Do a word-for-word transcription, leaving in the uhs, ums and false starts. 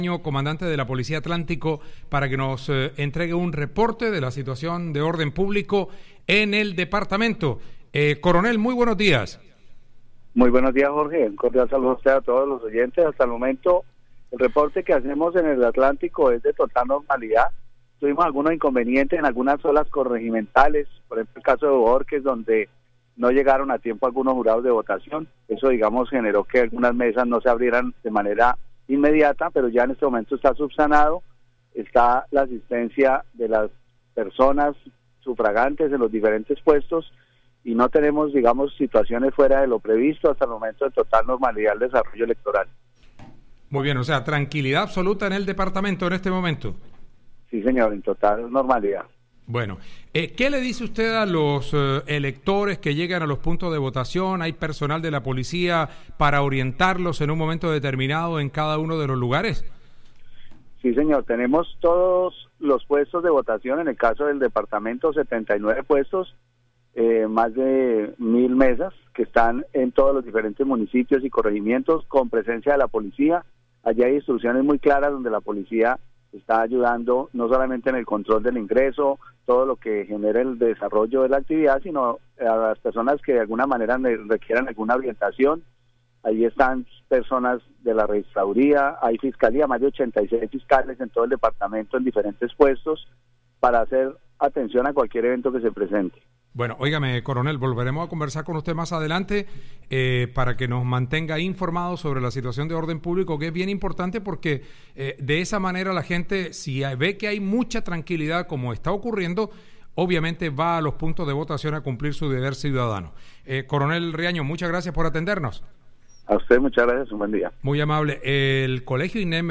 Comandante de la Policía Atlántico, para que nos eh, entregue un reporte de la situación de orden público en el departamento. Eh, coronel, muy buenos días. Muy buenos días, Jorge. Un cordial saludo a usted, a todos los oyentes. Hasta el momento, el reporte que hacemos en el Atlántico es de total normalidad. Tuvimos algunos inconvenientes en algunas zonas corregimentales, por ejemplo, el caso de Borges, donde no llegaron a tiempo algunos jurados de votación. Eso, digamos, generó que algunas mesas no se abrieran de manera inmediata, pero ya en este momento está subsanado. Está la asistencia de las personas sufragantes en los diferentes puestos y no tenemos, digamos, situaciones fuera de lo previsto. Hasta el momento de total normalidad el desarrollo electoral. Muy bien, o sea, tranquilidad absoluta en el departamento en este momento. Sí, señor, en total normalidad. Bueno, eh, ¿qué le dice usted a los eh, electores que llegan a los puntos de votación? ¿Hay personal de la policía para orientarlos en un momento determinado en cada uno de los lugares? Sí, señor, tenemos todos los puestos de votación, en el caso del departamento, setenta y nueve puestos, eh, más de mil mesas que están en todos los diferentes municipios y corregimientos con presencia de la policía. Allí hay instrucciones muy claras donde la policía está ayudando no solamente en el control del ingreso, todo lo que genera el desarrollo de la actividad, sino a las personas que de alguna manera requieran alguna orientación. Ahí están personas de la registraduría, hay fiscalía, más de ochenta y seis fiscales en todo el departamento en diferentes puestos para hacer atención a cualquier evento que se presente. Bueno, óigame, coronel, volveremos a conversar con usted más adelante eh, para que nos mantenga informados sobre la situación de orden público, que es bien importante porque eh, de esa manera la gente, si ve que hay mucha tranquilidad como está ocurriendo, obviamente va a los puntos de votación a cumplir su deber ciudadano. Eh, coronel Riaño, muchas gracias por atendernos. A usted muchas gracias, un buen día. Muy amable. El Colegio INEM